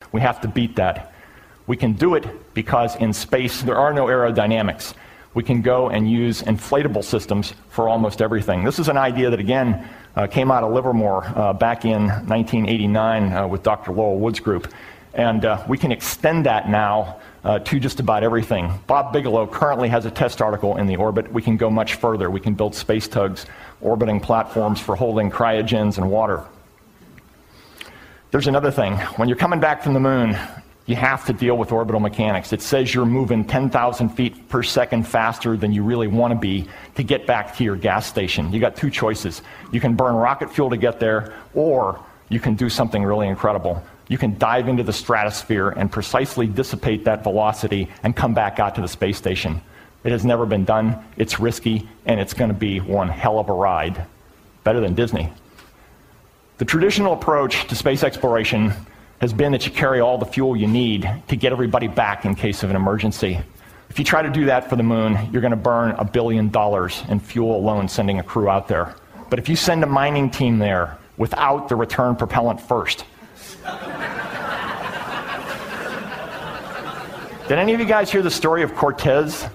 We have to beat that. We can do it because in space there are no aerodynamics. We can go and use inflatable systems for almost everything. This is an idea that, again, came out of Livermore back in 1989 with Dr. Lowell Wood's group. And we can extend that now to just about everything. Bob Bigelow currently has a test article in the orbit. We can go much further. We can build space tugs, orbiting platforms for holding cryogens and water. There's another thing. When you're coming back from the moon, you have to deal with orbital mechanics. It says you're moving 10,000 feet per second faster than you really want to be to get back to your gas station. You got two choices. You can burn rocket fuel to get there, or you can do something really incredible. You can dive into the stratosphere and precisely dissipate that velocity and come back out to the space station. It has never been done, it's risky, and it's going to be one hell of a ride. Better than Disney. The traditional approach to space exploration has been that you carry all the fuel you need to get everybody back in case of an emergency. If you try to do that for the moon, you're going to burn $1 billion in fuel alone sending a crew out there. But if you send a mining team there without the return propellant first. Did any of you guys hear the story of Cortez?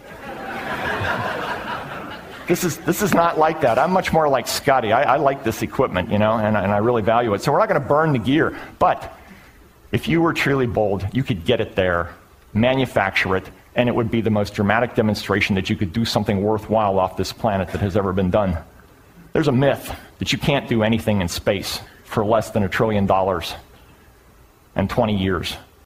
This is not like that. I'm much more like Scotty. I like this equipment, and I really value it. So we're not going to burn the gear. But if you were truly bold, you could get it there, manufacture it, and it would be the most dramatic demonstration that you could do something worthwhile off this planet that has ever been done. There's a myth that you can't do anything in space for less than $1 trillion and 20 years.